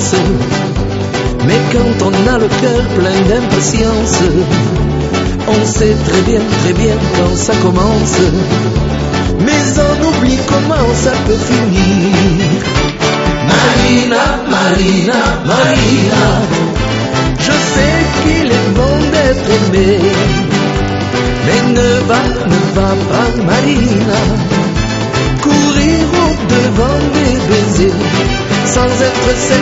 commence. Mais quand on a le cœur plein d'impatience, on sait très bien quand ça commence. Mais on oublie comment ça peut finir. Marina, Marina, Marina, je sais qu'il est bon d'être aimé, mais ne va pas, Marina, courir au devant des baisers, sans être celle